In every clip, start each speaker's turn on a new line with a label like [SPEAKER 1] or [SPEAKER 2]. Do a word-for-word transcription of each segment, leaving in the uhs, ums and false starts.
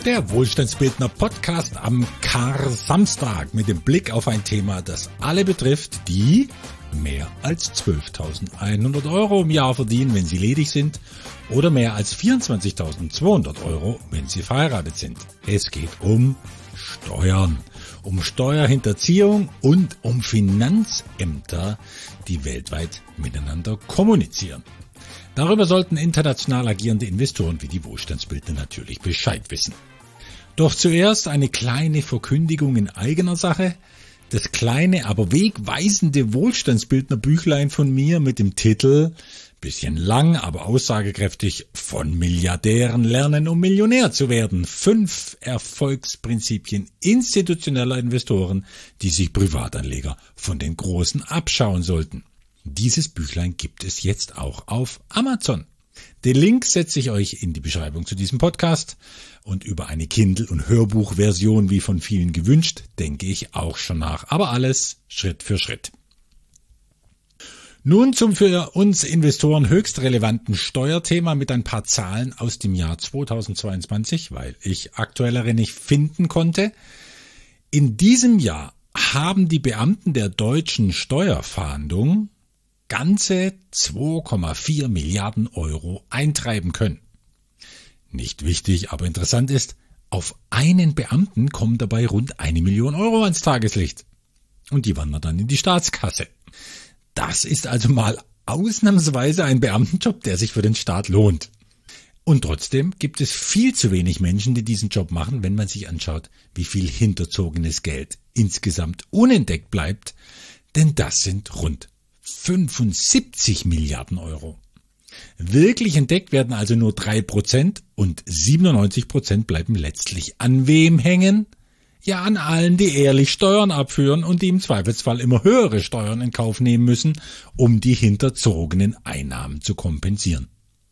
[SPEAKER 1] Der Wohlstandsbildner Podcast am Kar-Samstag mit dem Blick auf ein Thema, das alle betrifft, die mehr als zwölftausendeinhundert Euro im Jahr verdienen, wenn sie ledig sind, oder mehr als vierundzwanzigtausendzweihundert Euro, wenn sie verheiratet sind. Es geht um Steuern, um Steuerhinterziehung und um Finanzämter, die weltweit miteinander kommunizieren. Darüber sollten international agierende Investoren wie die Wohlstandsbildner natürlich Bescheid wissen. Doch zuerst eine kleine Verkündigung in eigener Sache. Das kleine, aber wegweisende Wohlstandsbildner-Büchlein von mir mit dem Titel, bisschen lang, aber aussagekräftig, von Milliardären lernen, um Millionär zu werden. Fünf Erfolgsprinzipien institutioneller Investoren, die sich Privatanleger von den Großen abschauen sollten. Dieses Büchlein gibt es jetzt auch auf Amazon. Den Link setze ich euch in die Beschreibung zu diesem Podcast und über eine Kindle- und Hörbuchversion, wie von vielen gewünscht, denke ich auch schon nach. Aber alles Schritt für Schritt. Nun zum für uns Investoren höchst relevanten Steuerthema mit ein paar Zahlen aus dem Jahr zweitausendzweiundzwanzig, weil ich aktuellere nicht finden konnte. In diesem Jahr haben die Beamten der deutschen Steuerfahndung ganze zwei Komma vier Milliarden Euro eintreiben können. Nicht wichtig, aber interessant ist, auf einen Beamten kommen dabei rund eine Million Euro ans Tageslicht. Und die wandern dann in die Staatskasse. Das ist also mal ausnahmsweise ein Beamtenjob, der sich für den Staat lohnt. Und trotzdem gibt es viel zu wenig Menschen, die diesen Job machen, wenn man sich anschaut, wie viel hinterzogenes Geld insgesamt unentdeckt bleibt. Denn das sind rund fünfundsiebzig Milliarden Euro. Wirklich entdeckt werden also nur drei Prozent und siebenundneunzig Prozent bleiben letztlich an wem hängen? Ja, an allen, die ehrlich Steuern abführen und die im Zweifelsfall immer höhere Steuern in Kauf nehmen müssen, um die hinterzogenen Einnahmen zu kompensieren.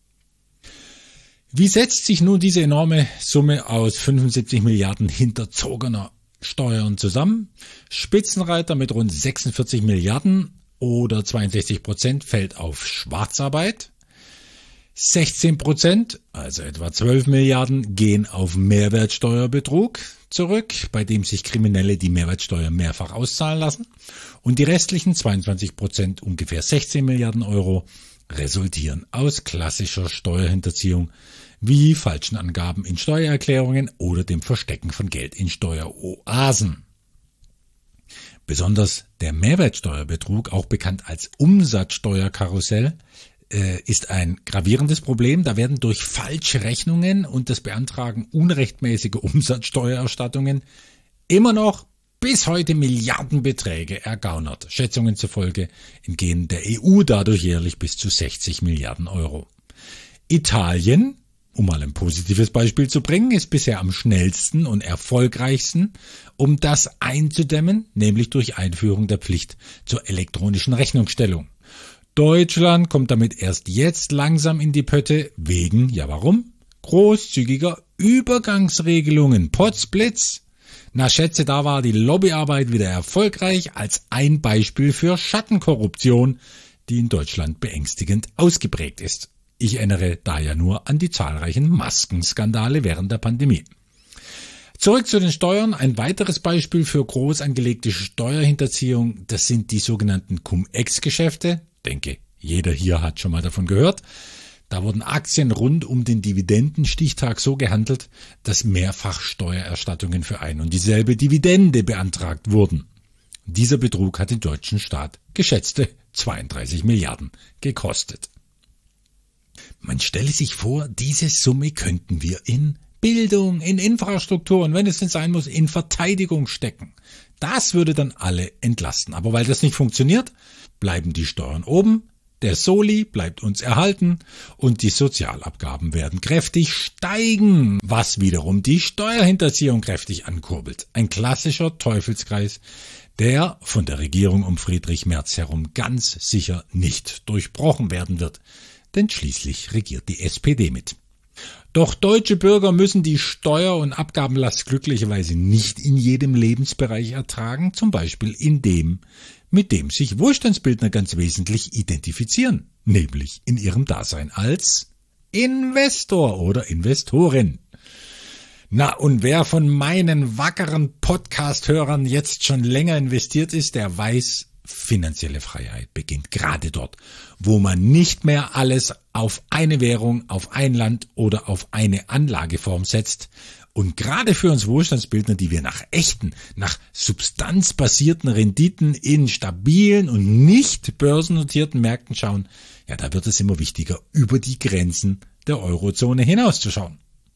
[SPEAKER 1] Wie setzt sich nun diese enorme Summe aus fünfundsiebzig Milliarden hinterzogener Steuern zusammen? Spitzenreiter mit rund sechsundvierzig Milliarden oder zweiundsechzig Prozent fällt auf Schwarzarbeit. sechzehn Prozent, also etwa zwölf Milliarden, gehen auf Mehrwertsteuerbetrug zurück, bei dem sich Kriminelle die Mehrwertsteuer mehrfach auszahlen lassen. Und die restlichen zweiundzwanzig Prozent, ungefähr sechzehn Milliarden Euro, resultieren aus klassischer Steuerhinterziehung, wie falschen Angaben in Steuererklärungen oder dem Verstecken von Geld in Steueroasen. Besonders der Mehrwertsteuerbetrug, auch bekannt als Umsatzsteuerkarussell, äh, ist ein gravierendes Problem. Da werden durch falsche Rechnungen und das Beantragen unrechtmäßiger Umsatzsteuererstattungen immer noch bis heute Milliardenbeträge ergaunert. Schätzungen zufolge entgehen der E U dadurch jährlich bis zu sechzig Milliarden Euro. Italien, um mal ein positives Beispiel zu bringen, ist bisher am schnellsten und erfolgreichsten, um das einzudämmen, nämlich durch Einführung der Pflicht zur elektronischen Rechnungsstellung. Deutschland kommt damit erst jetzt langsam in die Pötte, wegen, ja warum? Großzügiger Übergangsregelungen, Potzblitz. Na Schätze, da war die Lobbyarbeit wieder erfolgreich als ein Beispiel für Schattenkorruption, die in Deutschland beängstigend ausgeprägt ist. Ich erinnere da ja nur an die zahlreichen Maskenskandale während der Pandemie. Zurück zu den Steuern. Ein weiteres Beispiel für groß angelegte Steuerhinterziehung, das sind die sogenannten Cum-Ex-Geschäfte. Denke, jeder hier hat schon mal davon gehört. Da wurden Aktien rund um den Dividendenstichtag so gehandelt, dass mehrfach Steuererstattungen für ein und dieselbe Dividende beantragt wurden. Dieser Betrug hat den deutschen Staat geschätzte zweiunddreißig Milliarden gekostet. Man stelle sich vor, diese Summe könnten wir in Bildung, in Infrastruktur und wenn es denn sein muss, in Verteidigung stecken. Das würde dann alle entlasten. Aber weil das nicht funktioniert, bleiben die Steuern oben, der Soli bleibt uns erhalten und die Sozialabgaben werden kräftig steigen, was wiederum die Steuerhinterziehung kräftig ankurbelt. Ein klassischer Teufelskreis, der von der Regierung um Friedrich Merz herum ganz sicher nicht durchbrochen werden wird. Denn schließlich regiert die S P D mit. Doch deutsche Bürger müssen die Steuer- und Abgabenlast glücklicherweise nicht in jedem Lebensbereich ertragen, zum Beispiel in dem, mit dem sich Wohlstandsbildner ganz wesentlich identifizieren, nämlich in ihrem Dasein als Investor oder Investorin. Na, und wer von meinen wackeren Podcast-Hörern jetzt schon länger investiert ist, der weiß, finanzielle Freiheit beginnt gerade dort, wo man nicht mehr alles auf eine Währung, auf ein Land oder auf eine Anlageform setzt. Und gerade für uns Wohlstandsbildner, die wir nach echten, nach substanzbasierten Renditen in stabilen und nicht börsennotierten Märkten schauen, ja, da wird es immer wichtiger, über die Grenzen der Eurozone hinauszuschauen.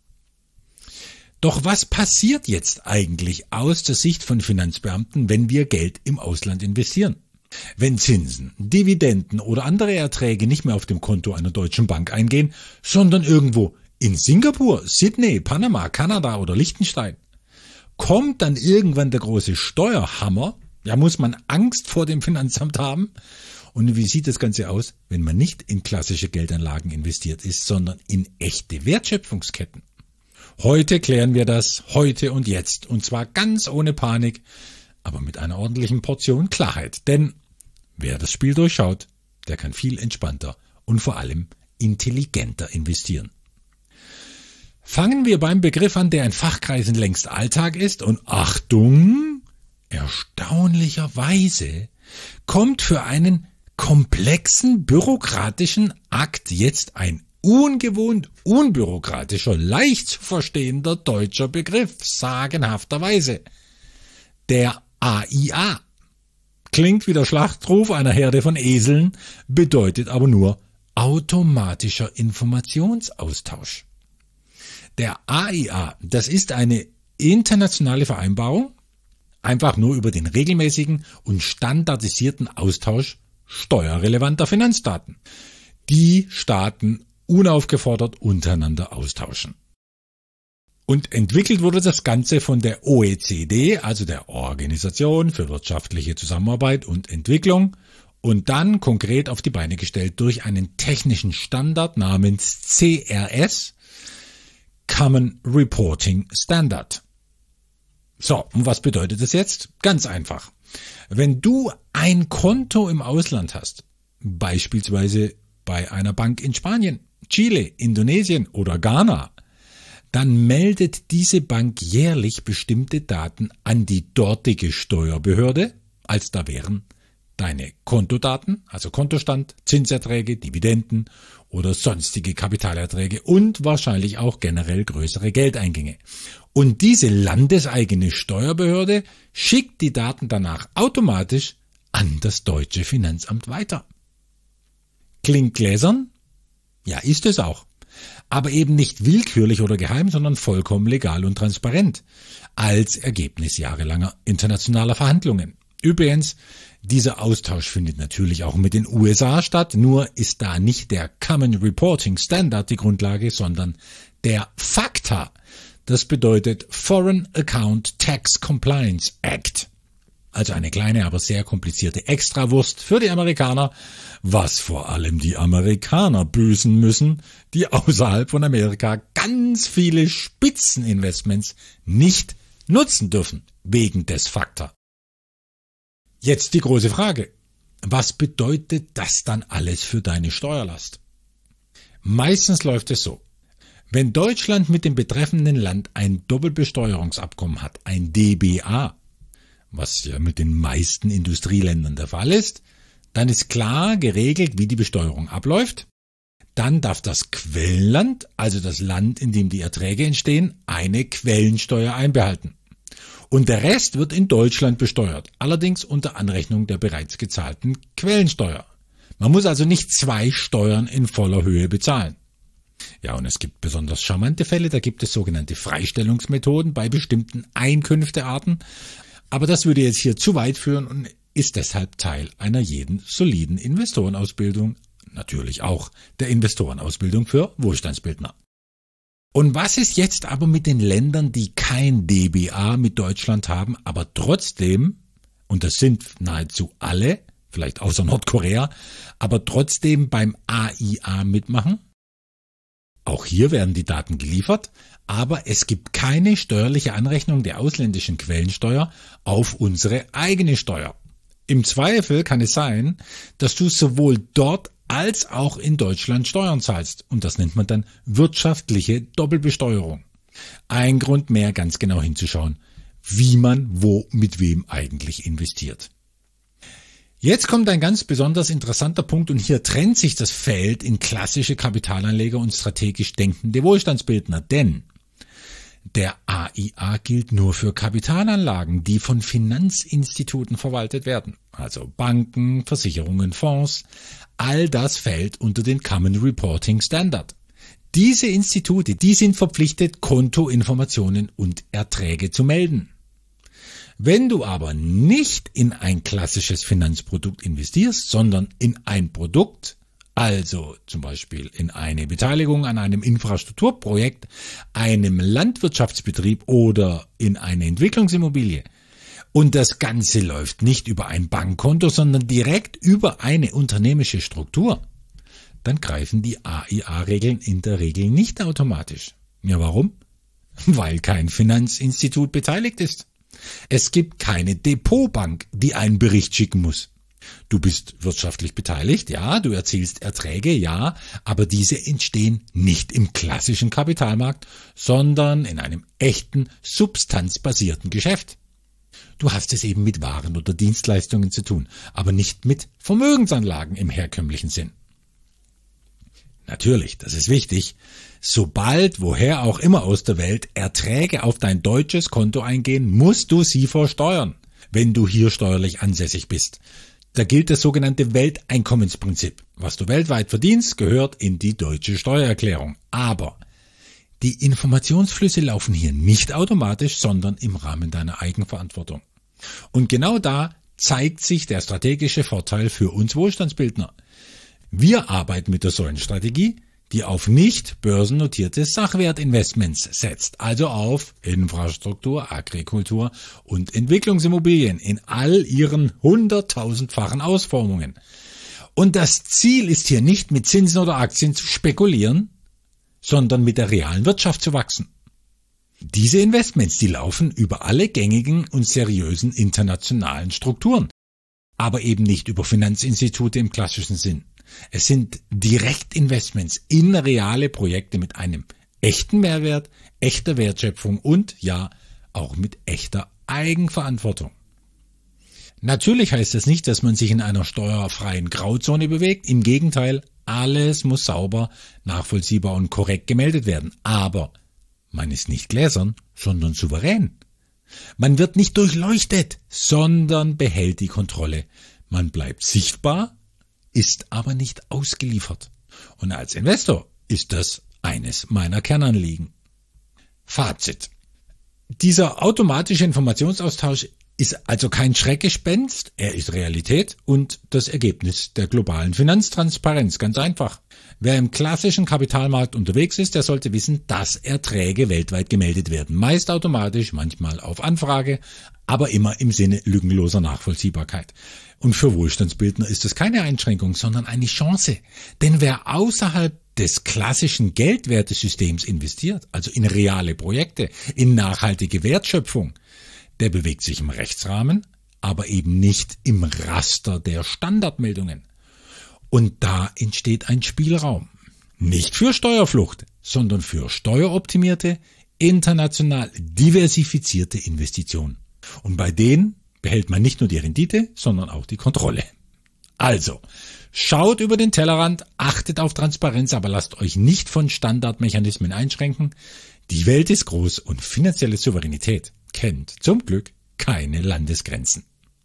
[SPEAKER 1] Doch was passiert jetzt eigentlich aus der Sicht von Finanzbeamten, wenn wir Geld im Ausland investieren? Wenn Zinsen, Dividenden oder andere Erträge nicht mehr auf dem Konto einer deutschen Bank eingehen, sondern irgendwo in Singapur, Sydney, Panama, Kanada oder Liechtenstein, kommt dann irgendwann der große Steuerhammer? Ja, muss man Angst vor dem Finanzamt haben? Und wie sieht das Ganze aus, wenn man nicht in klassische Geldanlagen investiert ist, sondern in echte Wertschöpfungsketten? Heute klären wir das, heute und jetzt, und zwar ganz ohne Panik, aber mit einer ordentlichen Portion Klarheit. Denn wer das Spiel durchschaut, der kann viel entspannter und vor allem intelligenter investieren. Fangen wir beim Begriff an, der in Fachkreisen längst Alltag ist, und Achtung, erstaunlicherweise kommt für einen komplexen bürokratischen Akt jetzt ein ungewohnt unbürokratischer, leicht zu verstehender deutscher Begriff, sagenhafterweise. Der A I A. Klingt wie der Schlachtruf einer Herde von Eseln, bedeutet aber nur automatischer Informationsaustausch. Der A I A, das ist eine internationale Vereinbarung, einfach nur über den regelmäßigen und standardisierten Austausch steuerrelevanter Finanzdaten, die Staaten unaufgefordert untereinander austauschen. Und entwickelt wurde das Ganze von der O E C D, also der Organisation für wirtschaftliche Zusammenarbeit und Entwicklung, und dann konkret auf die Beine gestellt durch einen technischen Standard namens C R S, Common Reporting Standard. So, und was bedeutet das jetzt? Ganz einfach. Wenn du ein Konto im Ausland hast, beispielsweise bei einer Bank in Spanien, Chile, Indonesien oder Ghana, dann meldet diese Bank jährlich bestimmte Daten an die dortige Steuerbehörde, als da wären deine Kontodaten, also Kontostand, Zinserträge, Dividenden oder sonstige Kapitalerträge und wahrscheinlich auch generell größere Geldeingänge. Und diese landeseigene Steuerbehörde schickt die Daten danach automatisch an das deutsche Finanzamt weiter. Klingt gläsern? Ja, ist es auch. Aber eben nicht willkürlich oder geheim, sondern vollkommen legal und transparent, als Ergebnis jahrelanger internationaler Verhandlungen. Übrigens, dieser Austausch findet natürlich auch mit den U S A statt, nur ist da nicht der Common Reporting Standard die Grundlage, sondern der FATCA. Das bedeutet Foreign Account Tax Compliance Act. Also eine kleine, aber sehr komplizierte Extrawurst für die Amerikaner, was vor allem die Amerikaner büßen müssen, die außerhalb von Amerika ganz viele Spitzeninvestments nicht nutzen dürfen, wegen des FATCA. Jetzt die große Frage: Was bedeutet das dann alles für deine Steuerlast? Meistens läuft es so: Wenn Deutschland mit dem betreffenden Land ein Doppelbesteuerungsabkommen hat, ein D B A, was ja mit den meisten Industrieländern der Fall ist, dann ist klar geregelt, wie die Besteuerung abläuft. Dann darf das Quellenland, also das Land, in dem die Erträge entstehen, eine Quellensteuer einbehalten. Und der Rest wird in Deutschland besteuert, allerdings unter Anrechnung der bereits gezahlten Quellensteuer. Man muss also nicht zwei Steuern in voller Höhe bezahlen. Ja, und es gibt besonders charmante Fälle, da gibt es sogenannte Freistellungsmethoden bei bestimmten Einkünftearten. Aber das würde jetzt hier zu weit führen und ist deshalb Teil einer jeden soliden Investorenausbildung, natürlich auch der Investorenausbildung für Wohlstandsbildner. Und was ist jetzt aber mit den Ländern, die kein D B A mit Deutschland haben, aber trotzdem, und das sind nahezu alle, vielleicht außer Nordkorea, aber trotzdem beim A I A mitmachen? Auch hier werden die Daten geliefert, aber es gibt keine steuerliche Anrechnung der ausländischen Quellensteuer auf unsere eigene Steuer. Im Zweifel kann es sein, dass du sowohl dort als auch in Deutschland Steuern zahlst, und das nennt man dann wirtschaftliche Doppelbesteuerung. Ein Grund mehr, ganz genau hinzuschauen, wie man wo mit wem eigentlich investiert. Jetzt kommt ein ganz besonders interessanter Punkt und hier trennt sich das Feld in klassische Kapitalanleger und strategisch denkende Wohlstandsbildner, denn der A I A gilt nur für Kapitalanlagen, die von Finanzinstituten verwaltet werden, also Banken, Versicherungen, Fonds. All das fällt unter den Common Reporting Standard. Diese Institute, die sind verpflichtet, Kontoinformationen und Erträge zu melden. Wenn du aber nicht in ein klassisches Finanzprodukt investierst, sondern in ein Produkt, also zum Beispiel in eine Beteiligung an einem Infrastrukturprojekt, einem Landwirtschaftsbetrieb oder in eine Entwicklungsimmobilie, und das Ganze läuft nicht über ein Bankkonto, sondern direkt über eine unternehmerische Struktur, dann greifen die A I A-Regeln in der Regel nicht automatisch. Ja, warum? Weil kein Finanzinstitut beteiligt ist. Es gibt keine Depotbank, die einen Bericht schicken muss. Du bist wirtschaftlich beteiligt, ja, du erzielst Erträge, ja, aber diese entstehen nicht im klassischen Kapitalmarkt, sondern in einem echten, substanzbasierten Geschäft. Du hast es eben mit Waren oder Dienstleistungen zu tun, aber nicht mit Vermögensanlagen im herkömmlichen Sinn. Natürlich, das ist wichtig, sobald, woher auch immer aus der Welt, Erträge auf dein deutsches Konto eingehen, musst du sie versteuern, wenn du hier steuerlich ansässig bist. Da gilt das sogenannte Welteinkommensprinzip. Was du weltweit verdienst, gehört in die deutsche Steuererklärung. Aber die Informationsflüsse laufen hier nicht automatisch, sondern im Rahmen deiner Eigenverantwortung. Und genau da zeigt sich der strategische Vorteil für uns Wohlstandsbildner. Wir arbeiten mit der Säulenstrategie, die auf nicht börsennotierte Sachwertinvestments setzt, also auf Infrastruktur, Agrikultur und Entwicklungsimmobilien in all ihren hunderttausendfachen Ausformungen. Und das Ziel ist hier nicht mit Zinsen oder Aktien zu spekulieren, sondern mit der realen Wirtschaft zu wachsen. Diese Investments, die laufen über alle gängigen und seriösen internationalen Strukturen, aber eben nicht über Finanzinstitute im klassischen Sinn. Es sind Direktinvestments in reale Projekte mit einem echten Mehrwert, echter Wertschöpfung und ja, auch mit echter Eigenverantwortung. Natürlich heißt das nicht, dass man sich in einer steuerfreien Grauzone bewegt. Im Gegenteil, alles muss sauber, nachvollziehbar und korrekt gemeldet werden. Aber man ist nicht gläsern, sondern souverän. Man wird nicht durchleuchtet, sondern behält die Kontrolle. Man bleibt sichtbar, ist aber nicht ausgeliefert. Und als Investor ist das eines meiner Kernanliegen. Fazit. Dieser automatische Informationsaustausch ist also kein Schreckgespenst, er ist Realität und das Ergebnis der globalen Finanztransparenz, ganz einfach. Wer im klassischen Kapitalmarkt unterwegs ist, der sollte wissen, dass Erträge weltweit gemeldet werden. Meist automatisch, manchmal auf Anfrage, aber immer im Sinne lückenloser Nachvollziehbarkeit. Und für Wohlstandsbildner ist das keine Einschränkung, sondern eine Chance. Denn wer außerhalb des klassischen Geldwertesystems investiert, also in reale Projekte, in nachhaltige Wertschöpfung, der bewegt sich im Rechtsrahmen, aber eben nicht im Raster der Standardmeldungen. Und da entsteht ein Spielraum. Nicht für Steuerflucht, sondern für steueroptimierte, international diversifizierte Investitionen. Und bei denen behält man nicht nur die Rendite, sondern auch die Kontrolle. Also, schaut über den Tellerrand, achtet auf Transparenz, aber lasst euch nicht von Standardmechanismen einschränken. Die Welt ist groß und finanzielle Souveränität kennt zum Glück keine Landesgrenzen.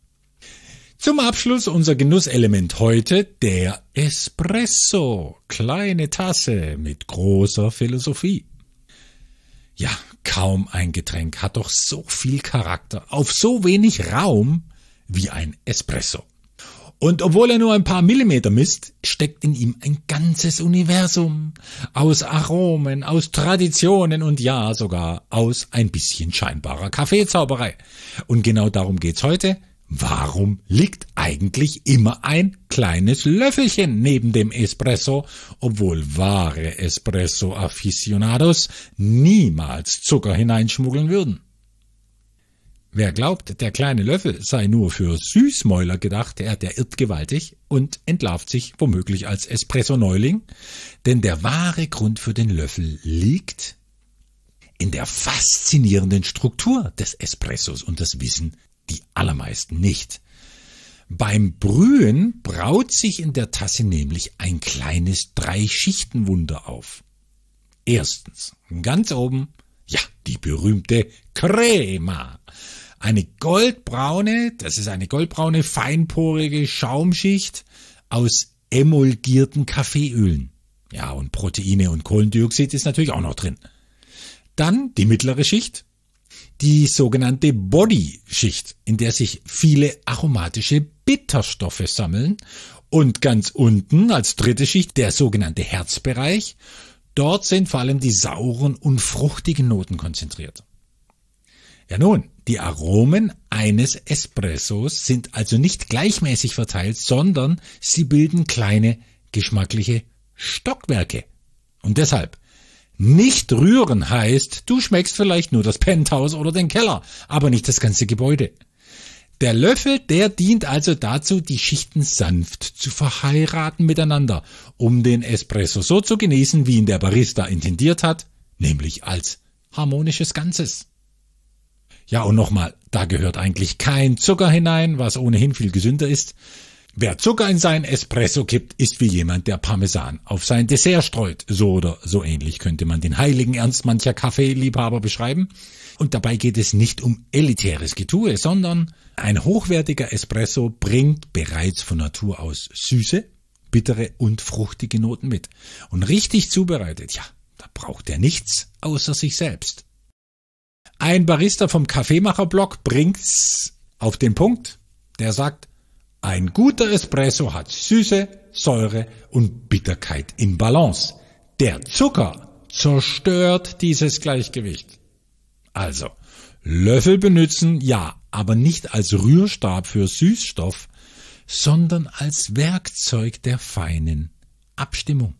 [SPEAKER 1] Zum Abschluss unser Genusselement heute, der Espresso. Kleine Tasse mit großer Philosophie. Ja, kaum ein Getränk hat doch so viel Charakter auf so wenig Raum wie ein Espresso. Und obwohl er nur ein paar Millimeter misst, steckt in ihm ein ganzes Universum aus Aromen, aus Traditionen und ja sogar aus ein bisschen scheinbarer Kaffeezauberei. Und genau darum geht's heute. Warum liegt eigentlich immer ein kleines Löffelchen neben dem Espresso, obwohl wahre Espresso-Aficionados niemals Zucker hineinschmuggeln würden? Wer glaubt, der kleine Löffel sei nur für Süßmäuler gedacht, der, der irrt gewaltig und entlarvt sich womöglich als Espresso-Neuling, denn der wahre Grund für den Löffel liegt in der faszinierenden Struktur des Espressos und das wissen die allermeisten nicht. Beim Brühen braut sich in der Tasse nämlich ein kleines Drei-Schichten-Wunder auf. Erstens, ganz oben, ja, die berühmte Crema. Eine goldbraune, das ist eine goldbraune, feinporige Schaumschicht aus emulgierten Kaffeeölen. Ja, und Proteine und Kohlendioxid ist natürlich auch noch drin. Dann die mittlere Schicht, die sogenannte Body-Schicht, in der sich viele aromatische Bitterstoffe sammeln. Und ganz unten als dritte Schicht der sogenannte Herzbereich. Dort sind vor allem die sauren und fruchtigen Noten konzentriert. Ja nun, die Aromen eines Espressos sind also nicht gleichmäßig verteilt, sondern sie bilden kleine geschmackliche Stockwerke. Und deshalb, nicht rühren heißt, du schmeckst vielleicht nur das Penthouse oder den Keller, aber nicht das ganze Gebäude. Der Löffel, der dient also dazu, die Schichten sanft zu verheiraten miteinander, um den Espresso so zu genießen, wie ihn der Barista intendiert hat, nämlich als harmonisches Ganzes. Ja, und nochmal, da gehört eigentlich kein Zucker hinein, was ohnehin viel gesünder ist. Wer Zucker in seinen Espresso kippt, ist wie jemand, der Parmesan auf sein Dessert streut. So oder so ähnlich könnte man den heiligen Ernst mancher Kaffeeliebhaber beschreiben. Und dabei geht es nicht um elitäres Getue, sondern ein hochwertiger Espresso bringt bereits von Natur aus süße, bittere und fruchtige Noten mit. Und richtig zubereitet, ja, da braucht er nichts außer sich selbst. Ein Barista vom Kaffeemacher-Blog bringt's auf den Punkt, der sagt, ein guter Espresso hat Süße, Säure und Bitterkeit in Balance. Der Zucker zerstört dieses Gleichgewicht. Also, Löffel benutzen, ja, aber nicht als Rührstab für Süßstoff, sondern als Werkzeug der feinen Abstimmung.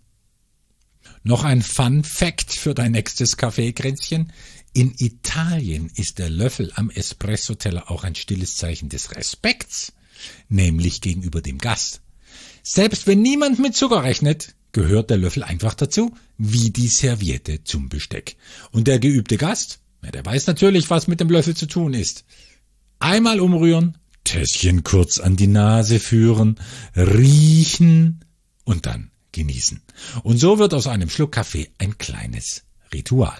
[SPEAKER 1] Noch ein Fun Fact für dein nächstes Kaffeekränzchen. In Italien ist der Löffel am Espressoteller auch ein stilles Zeichen des Respekts, nämlich gegenüber dem Gast. Selbst wenn niemand mit Zucker rechnet, gehört der Löffel einfach dazu, wie die Serviette zum Besteck. Und der geübte Gast, ja, der weiß natürlich, was mit dem Löffel zu tun ist. Einmal umrühren, Tässchen kurz an die Nase führen, riechen und dann genießen. Und so wird aus einem Schluck Kaffee ein kleines Ritual.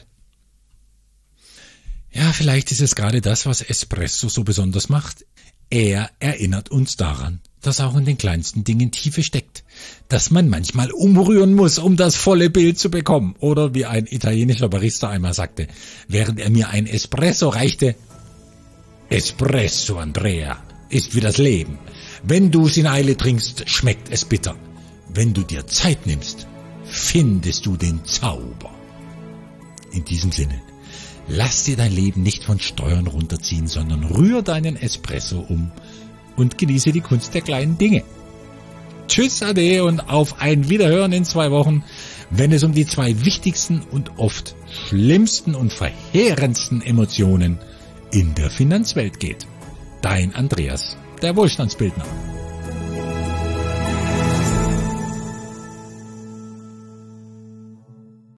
[SPEAKER 1] Ja, vielleicht ist es gerade das, was Espresso so besonders macht. Er erinnert uns daran, dass auch in den kleinsten Dingen Tiefe steckt, dass man manchmal umrühren muss, um das volle Bild zu bekommen. Oder wie ein italienischer Barista einmal sagte, während er mir ein Espresso reichte: Espresso, Andrea, ist wie das Leben. Wenn du es in Eile trinkst, schmeckt es bitter. Wenn du dir Zeit nimmst, findest du den Zauber. In diesem Sinne, lass dir dein Leben nicht von Steuern runterziehen, sondern rühr deinen Espresso um und genieße die Kunst der kleinen Dinge. Tschüss, ade und auf ein Wiederhören in zwei Wochen, wenn es um die zwei wichtigsten und oft schlimmsten und verheerendsten Emotionen in der Finanzwelt geht. Dein Andreas, der Wohlstandsbildner.